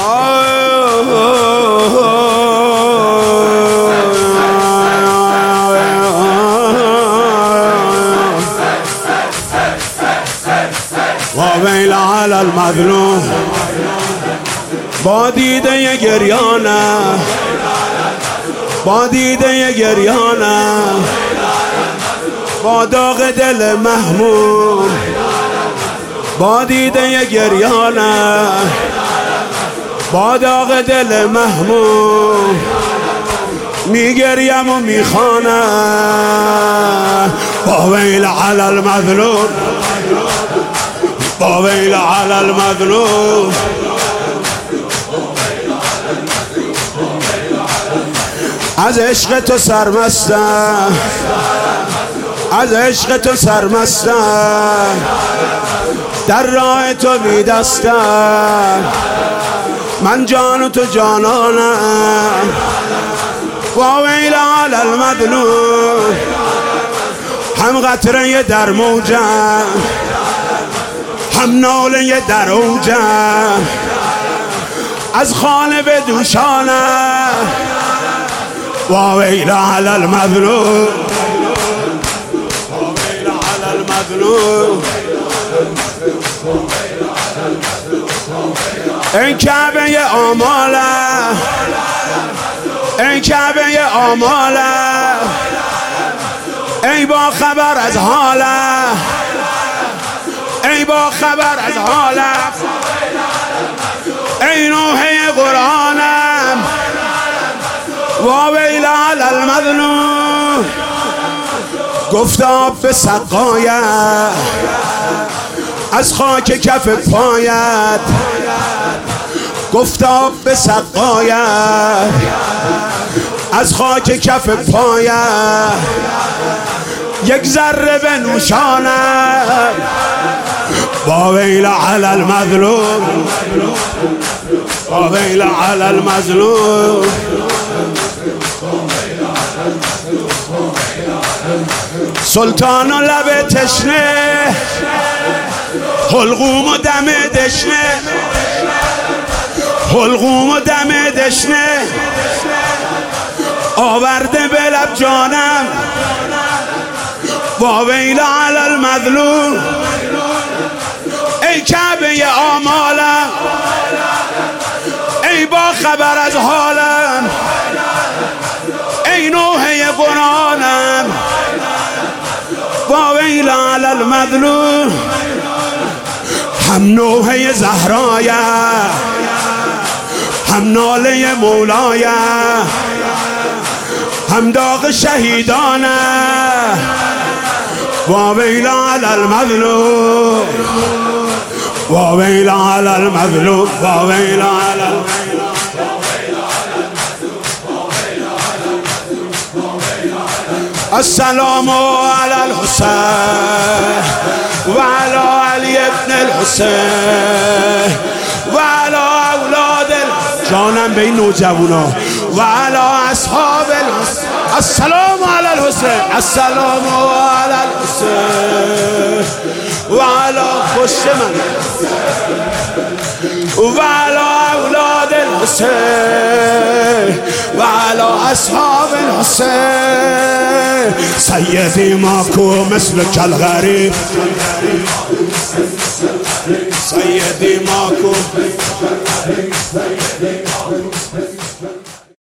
وویل علی المظلوم با دیده گریانه، با دیده گریانه، با داغ دل محموم، با دیده گریانه، با داغ دل محموم میگریم و میخوانم. با ویل علی المظلوم، با ویل علی المظلوم. از عشق تو سرمستم، از عشق تو سرمستم، در راه تو بیدستم، من جان و تو جانانم. با ویل علی المظلوم، هم قطره در موجم، هم ناله در اوجم، از خانه به دوشانم. با ویل علی المظلوم، با ویل علی المظلوم. این کعبه آمالم، این کعبه آمالم، ای با خبر از حالم، ای با خبر از حالم، ای نوحه قرآنم. و ویل علی المظلوم، گفتاب به سقایت، از خاک کف پایت، گفتاب به سقایت، از خاک کف پایت، یک ذره به نوشانم. با ویل علی المظلوم، با ویل علی المظلوم. سلطان و لب تشنه، حلقوم و دم دشنه، حلقوم و دم دشنه، آورده به لب جانم. با ویل علی المظلوم، ای کعبه آمالم، ای با خبر از حالم، ای نوحه قرآنم. با ویل علی المظلوم، هم نوحه زهرایه، هم ناله مولایه، هم داغ شهیدانه. با ویل علی المظلوم، با ویل علی المظلوم، با ویل علی المظلوم. السلام علی الحسین و علی علی ابن الحسین و علی اولاد جانم به این نوجوانا و علی اصحاب الحسین. السلام علی الحسین، السلام علی الحسین و علی خوش من و علی اولاد الحسین و علی اصحاب الحسین. سیدی ماکو مثل کل غریب، سیدی ماکو.